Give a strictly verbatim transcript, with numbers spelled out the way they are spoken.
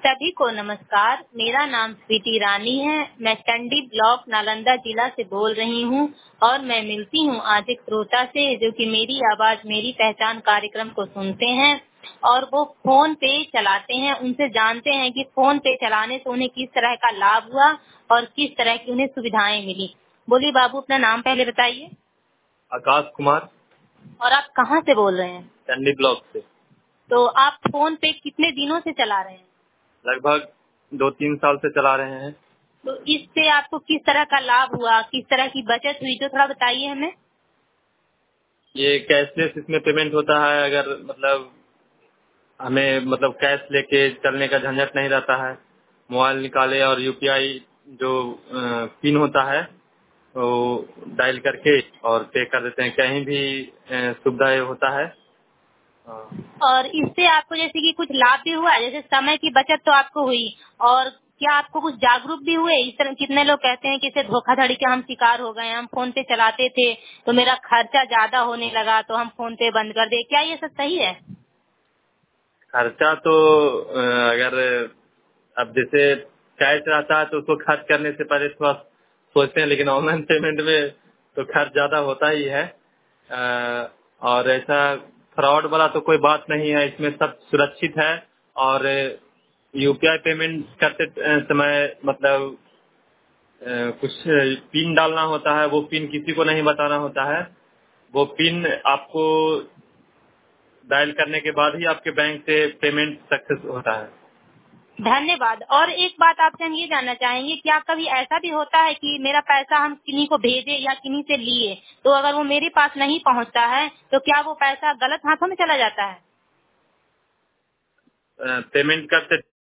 सभी को नमस्कार। मेरा नाम स्वीटी रानी है। मैं टंडी ब्लॉक नालंदा जिला से बोल रही हूँ और मैं मिलती हूँ आज एक श्रोता से जो कि मेरी आवाज मेरी पहचान कार्यक्रम को सुनते हैं और वो फोन पे चलाते हैं। उनसे जानते हैं कि फोन पे चलाने से उन्हें किस तरह का लाभ हुआ और किस तरह की उन्हें सुविधाएं मिली। बोलिए बाबू, अपना नाम पहले बताइए। आकाश कुमार, और आप कहाँ से बोल रहे हैं? टंडी ब्लॉक से। तो आप फोन पे कितने दिनों से चला रहे हैं? लगभग दो तीन साल से चला रहे हैं। तो इससे आपको किस तरह का लाभ हुआ, किस तरह की बचत हुई, तो थोड़ा बताइए हमें। ये कैशलेस इसमें पेमेंट होता है। अगर मतलब हमें मतलब कैश लेके चलने का झंझट नहीं रहता है। मोबाइल निकाले और यूपीआई जो अ, पिन होता है वो डायल करके और पे कर देते हैं। कहीं भी अ, सुविधा ये होता है। हाँ। और इससे आपको जैसे कि कुछ लाभ भी हुआ, जैसे समय की बचत तो आपको हुई, और क्या आपको कुछ जागरूक भी हुए? इस तरह कितने लोग कहते हैं कि इसे धोखाधड़ी के हम शिकार हो गए, हम फोन पे चलाते थे तो मेरा खर्चा ज्यादा होने लगा तो हम फोन पे बंद कर दे। क्या ये सब सही है? खर्चा तो अ, अगर अब जैसे कैश रहता है तो उसको खर्च करने से पहले थोड़ा सोचते हैं, लेकिन ऑनलाइन पेमेंट में तो खर्च ज्यादा होता ही है। अ, और ऐसा फ्रॉड वाला तो कोई बात नहीं है, इसमें सब सुरक्षित है। और यूपीआई पेमेंट करते अ, समय मतलब अ, कुछ पिन डालना होता है। वो पिन किसी को नहीं बताना होता है। वो पिन आपको डायल करने के बाद ही आपके बैंक से पेमेंट सक्सेस होता है। धन्यवाद। और एक बात आपसे हम ये जानना चाहेंगे, क्या कभी ऐसा भी होता है कि मेरा पैसा हम किन्हीं को भेजे या किन्हीं से लिए तो अगर वो मेरे पास नहीं पहुंचता है तो क्या वो पैसा गलत हाथों में चला जाता है? अ, पेमेंट करते